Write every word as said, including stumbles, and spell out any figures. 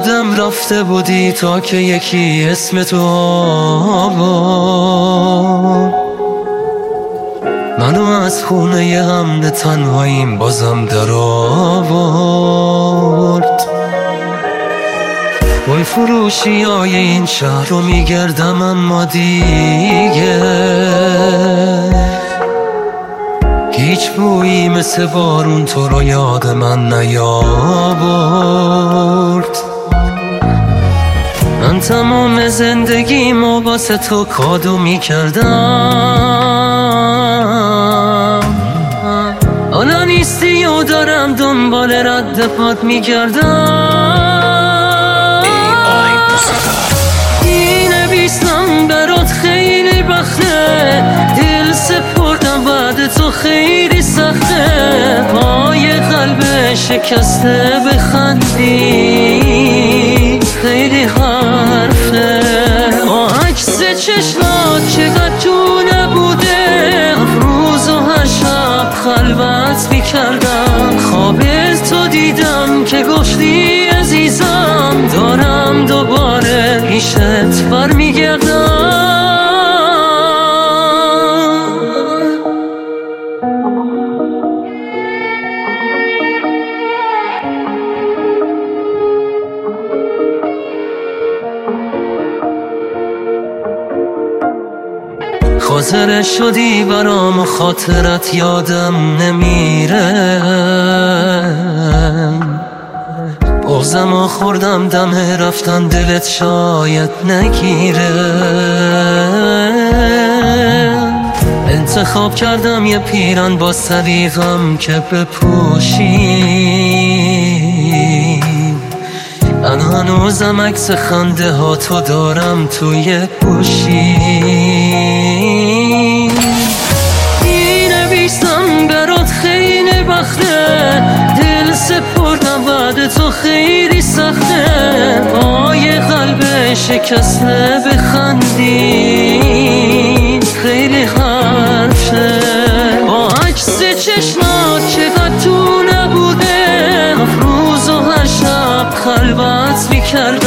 بودم رفته بودی تا که یکی اسم تو آورد منو از خونه هم تنهاییم بازم در آورد. وای فروشی های این شهر رو میگردم اما دیگه هیچ بویی مثل بارون تو رو یاد من نیاورد. من تمام زندگیمو واسه تو کادو میکردم حالا نیستی و دارم دنبال رد پات میگردم. این نویسم برات خیلی بخته دل سپردم بعد تو خیلی سخته پای قلب شکسته بخندی خیلی حرفه با عکس چشمات چقدر تو نبوده روز و هر شب خلوت میکردم خواب تو دیدم که گفتی عزیزم دارم دوباره پیشت برمیگردم. خاطر شدی برام و خاطرت یادم نمیره بغضم و خوردم دم رفتن دلت شاید نگیره. انتخاب کردم یه پیرن با سلیقم که بپوشی من هنوزم عکس خنده ها تو دارم توی گوشی. می نویسم برات خیلی بخته دل سپردم بعد تو خیلی سخته پای قلب شکسته بخندی خیلی حرفه با عکس چشمات چقدر تو نبوده روز و هر شب خلوت میکردم